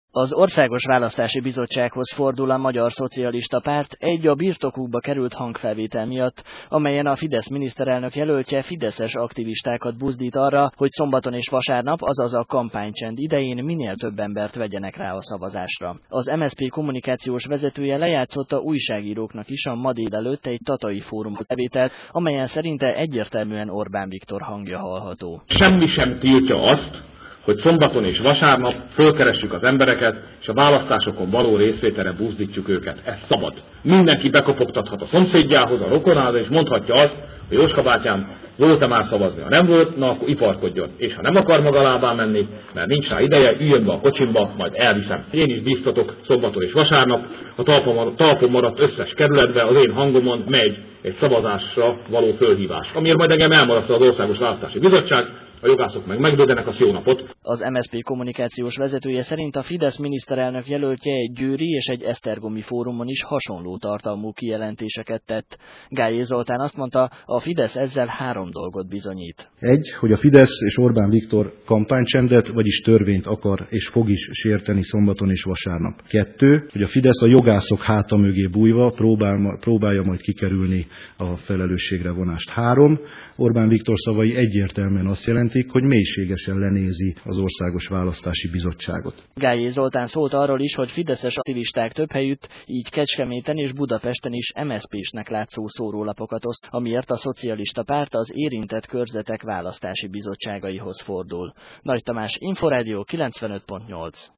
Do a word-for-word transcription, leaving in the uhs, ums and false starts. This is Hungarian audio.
Az Országos Választási Bizottsághoz fordul a Magyar Szocialista Párt egy a birtokukba került hangfelvétel miatt, amelyen a Fidesz miniszterelnök jelöltje fideszes aktivistákat buzdít arra, hogy szombaton és vasárnap, azaz a kampánycsend idején minél több embert vegyenek rá a szavazásra. Az em es zé pé kommunikációs vezetője lejátszotta újságíróknak is a ma délelőtt egy tatai fórum felvételt, amelyen szerinte egyértelműen Orbán Viktor hangja hallható. Semmi sem tiltja azt, hogy szombaton és vasárnap fölkeressük az embereket, és a választásokon való részvételre buzdítjuk őket. Ez szabad. Mindenki bekopogtathat a szomszédjához, a rokonához, és mondhatja azt, hogy Jóska bátyám, volt-e már szavazni? Ha nem volt, na akkor iparkodjon. És ha nem akar maga lábán menni, mert nincs rá ideje, üljön be a kocsimba, majd elviszem. Én is biztatok szombaton és vasárnap, a talpon maradt összes kerületbe az én hangomon megy egy szavazásra való fölhívás, amiért majd engem elmaraszt az Országos Választási Bizottság, a jogászok meg megdödenek, az jó napot. Az em es zé pé kommunikációs vezetője szerint a Fidesz miniszterelnök jelöltje egy győri és egy esztergomi fórumon is hasonló tartalmú kijelentéseket tett. Gályé Zoltán azt mondta, a Fidesz ezzel három dolgot bizonyít. Egy, hogy a Fidesz és Orbán Viktor kampánycsendet, vagyis törvényt akar és fog is sérteni szombaton és vasárnap. Kettő, hogy a Fidesz a jogászok háta mögé bújva próbál, próbálja majd kikerülni a felelősségre vonást. Három, Orbán Viktor szavai egyértelműen azt jelenti, hogy mélységesen lenézi az Országos Választási Bizottságot. Gályé Zoltán szólt arról is, hogy fideszes aktivisták több helyütt, így Kecskeméten és Budapesten is em es zé pésnek látszó szórólapokat oszt, amiért a Szocialista Párt az érintett körzetek választási bizottságaihoz fordul. Nagy Tamás, Inforádió kilencvenöt pont nyolc.